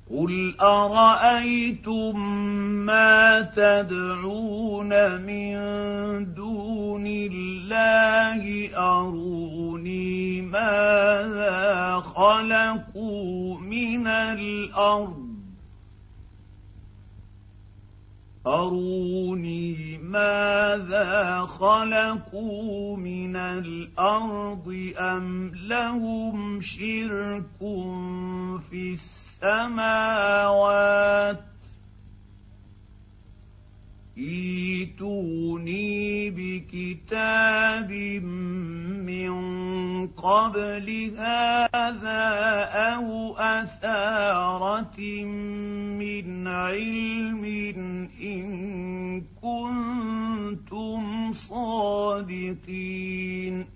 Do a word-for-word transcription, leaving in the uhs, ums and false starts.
قل أرأيتم ما تدعون من دون الله أروني ماذا خلقوا من الأرض أروني ماذا خلقوا من الأرض أم لهم شرك في السماوات ائتوني بكتاب من قبل هذا أو أثارة من علم إن كنتم صادقين